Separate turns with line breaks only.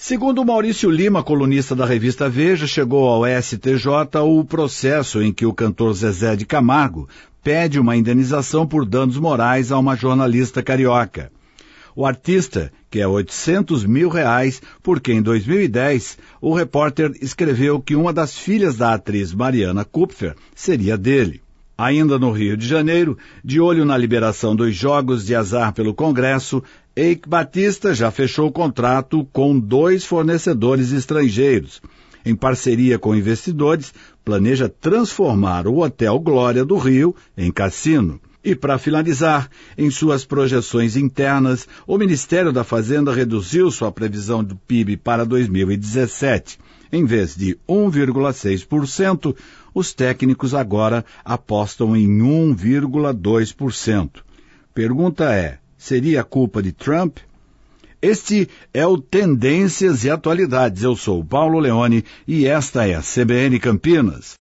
Segundo Maurício Lima, colunista da revista Veja, chegou ao STJ o processo em que o cantor Zezé de Camargo pede uma indenização por danos morais a uma jornalista carioca. O artista quer R$800 mil, porque em 2010 o repórter escreveu que uma das filhas da atriz Mariana Kupfer seria dele. Ainda no Rio de Janeiro, de olho na liberação dos jogos de azar pelo Congresso, Eike Batista já fechou o contrato com 2 fornecedores estrangeiros. Em parceria com investidores, planeja transformar o Hotel Glória do Rio em cassino. E para finalizar, em suas projeções internas, o Ministério da Fazenda reduziu sua previsão do PIB para 2017. Em vez de 1,6%, os técnicos agora apostam em 1,2%. Pergunta é, seria culpa de Trump? Este é o Tendências e Atualidades. Eu sou o Paulo Leone e esta é a CBN Campinas.